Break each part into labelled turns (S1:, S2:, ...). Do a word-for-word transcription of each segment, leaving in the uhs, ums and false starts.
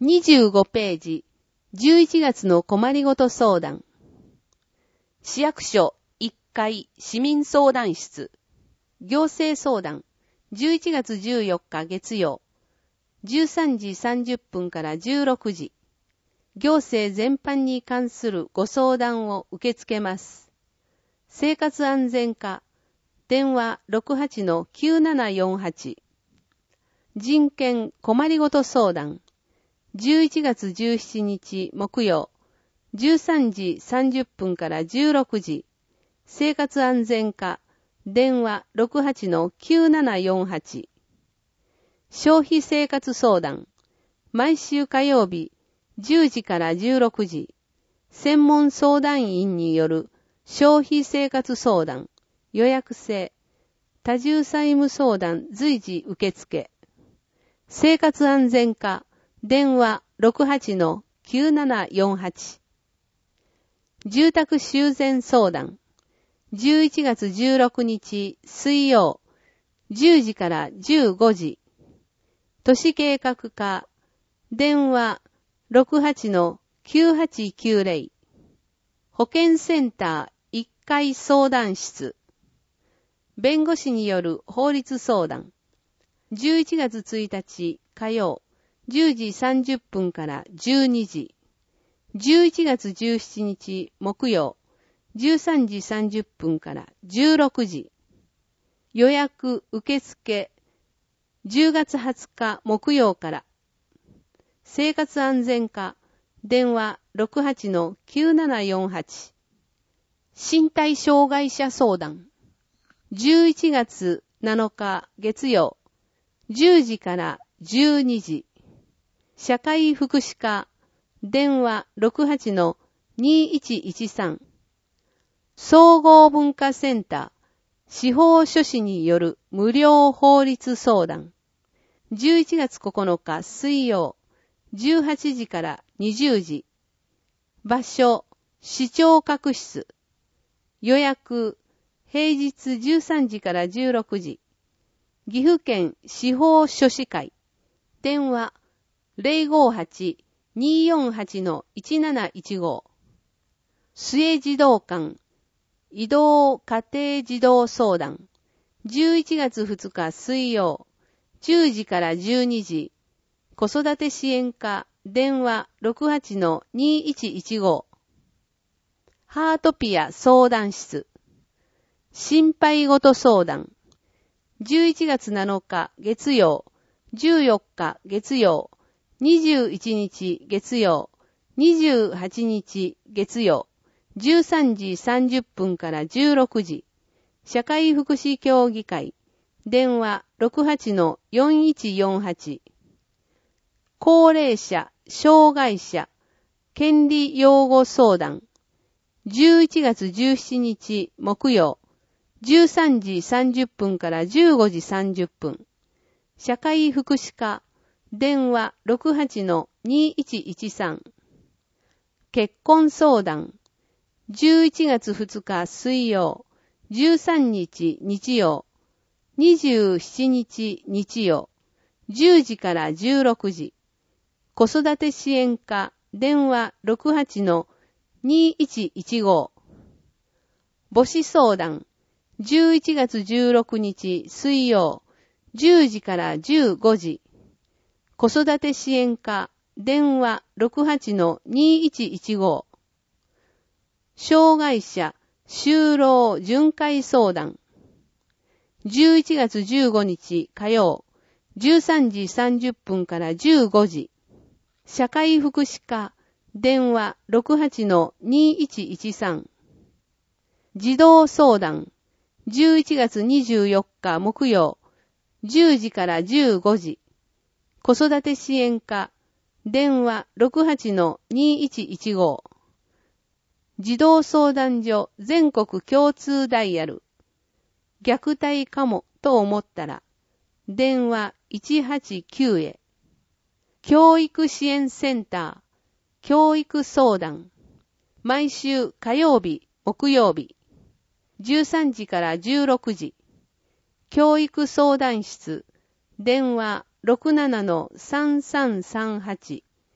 S1: にじゅうごページ、じゅういちがつの困りごと相談。市役所いっかい市民相談室。行政相談。じゅういちがつじゅうよっか月曜。じゅうさんじさんじゅっぷんからじゅうろくじ。行政全般に関するご相談を受け付けます。生活安全課。電話 ろくはちのきゅうななよんはち。人権困りごと相談。じゅういちがつじゅうしちにち木曜。じゅうさんじさんじゅっぷんからじゅうろくじ。生活安全課。電話 ろくはちのきゅうななよんはち。消費生活相談。毎週火曜日、じゅうじからじゅうろくじ。専門相談員による消費生活相談。予約制。多重債務相談随時受付。生活安全課。電話 ろくはちのきゅうななよんはち。住宅修繕相談。じゅういちがつじゅうろくにち水曜。じゅうじからじゅうごじ。都市計画課。電話 ろくはちのきゅうはちきゅうぜろ。保健センターいっかい相談室。弁護士による法律相談。じゅういちがつついたち火曜。じゅうじさんじゅっぷんからじゅうにじ。じゅういちがつじゅうしちにち木曜。じゅうさんじさんじゅっぷんからじゅうろくじ。予約受付。じゅうがつはつか木曜から。生活安全課。電話 ろくはちのきゅうななよんはち。身体障害者相談。じゅういちがつなのか月曜。じゅうじからじゅうにじ。社会福祉課。電話 ろくはちのにいちいちさん。総合文化センター。司法書士による無料法律相談。じゅういちがつここのか水曜。じゅうはちじからにじゅうじ。場所、市長閣室。予約、平日じゅうさんじからじゅうろくじ。岐阜県司法書士会。電話 ゼロごはちにーよんはちのいちなないちご。末児童館。移動家庭児童相談。じゅういちがつふつか水曜。じゅうじからじゅうにじ。子育て支援課。電話 ろくはちのにいちいちご。ハートピア相談室。心配ごと相談。じゅういちがつなのか月曜。じゅうよっか月曜。にじゅういちにち月曜。にじゅうはちにち月曜。じゅうさんじさんじゅっぷんからじゅうろくじ。社会福祉協議会。電話 ろくはちのよんいちよんはち。高齢者、障害者、権利擁護相談。じゅういちがつじゅうしちにち木曜。じゅうさんじさんじゅっぷんからじゅうごじさんじゅっぷん。社会福祉課。電話 ろくはちのにいちいちさん。結婚相談。じゅういちがつふつか水曜。じゅうさんにち日曜。にじゅうしちにち日曜。じゅうじからじゅうろくじ。子育て支援課。電話 ろくはちのにいちいちご。母子相談。じゅういちがつじゅうろくにち水曜。じゅうじからじゅうごじ。子育て支援課。電話 ろくはちのにいちいちご。障害者就労巡回相談。じゅういちがつじゅうごにち火曜。じゅうさんじさんじゅっぷんからじゅうごじ。社会福祉課。電話 ろくはちのにいちいちさん。児童相談。じゅういちがつにじゅうよっか木曜。じゅうじからじゅうごじ。子育て支援課。電話 ろくはちのにいちいちご。児童相談所全国共通ダイヤル。虐待かもと思ったら。電話いちはちきゅうへ。教育支援センター。教育相談。毎週火曜日、木曜日。じゅうさんじからじゅうろくじ。教育相談室。電話 ろくななのさんさんさんはち。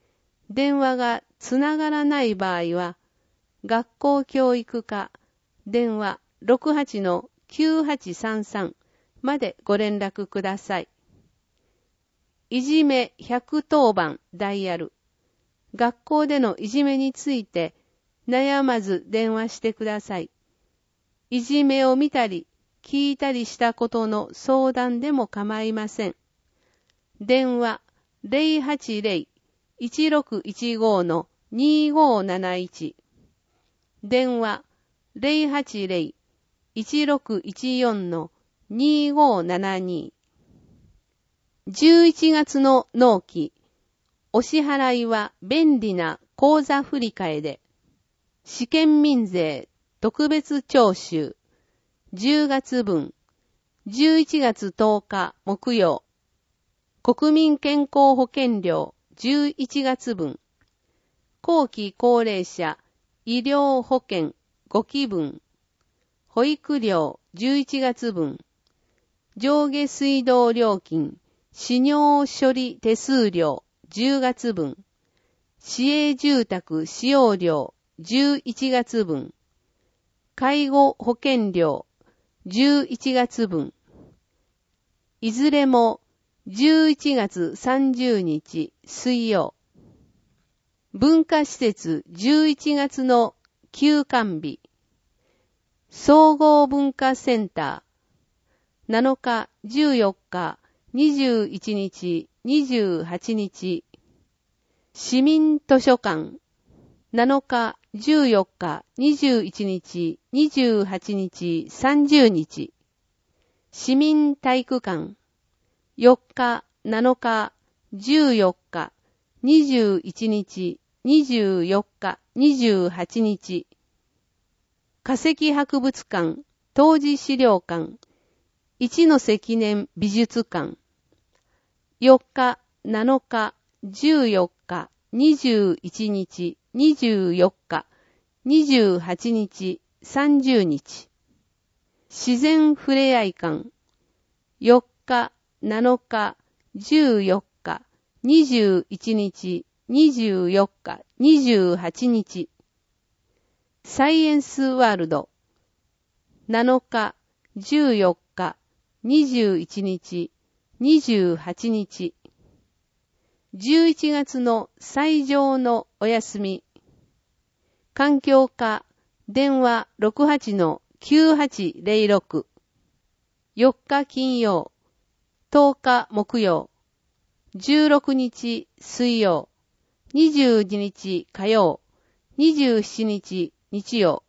S1: 電話がつながらない場合は、学校教育課電話 ろくはちのきゅうはちさんさん までご連絡ください。いじめひゃくとおばんダイヤル。学校でのいじめについて悩まず電話してください。いじめを見たり聞いたりしたことの相談でも構いません。電話 ゼロはちゼロ いちろくいちご のにごーなないち。電話 ゼロはちゼロ いちろくいちよん のにごーななに。じゅういちがつの納期。お支払いは便利な口座振替で。試験民税特別徴収。じゅうがつぶん。じゅういちがつとおか木曜。国民健康保険料じゅういちがつぶん。後期高齢者医療保険ごきぶん。保育料じゅういちがつぶん。上下水道料金使用処理手数料じゅうがつぶん。市営住宅使用料じゅういちがつぶん。介護保険料じゅういちがつぶん。いずれもじゅういちがつさんじゅうにち水曜。文化施設じゅういちがつの休館日。総合文化センターなのか、じゅうよっか、にじゅういちにち、にじゅうはちにち。市民図書館なのか、じゅうよっか、にじゅういちにち、にじゅうはちにち、さんじゅうにち。市民体育館よっか、なのか、じゅうよっか、にじゅういちにち、にじゅうよっか、にじゅうはちにち。化石博物館、当時資料館、一ノ瀬記念美術館。よっか、なのか、じゅうよっか、にじゅういちにち、にじゅうよっか、にじゅうはちにち、さんじゅうにち。自然ふれあい館。よっか、なのか、じゅうよっか、にじゅういちにち、にじゅうよっか、にじゅうはちにち。サイエンスワールド。なのか、じゅうよっか、にじゅういちにち、にじゅうはちにち。じゅういちがつの最上のお休み。環境課、電話 ろくはちのきゅうはちゼロろく。よっか金曜、とおか木曜、じゅうろくにち水曜、にじゅうににち火曜、にじゅうしちにち日曜。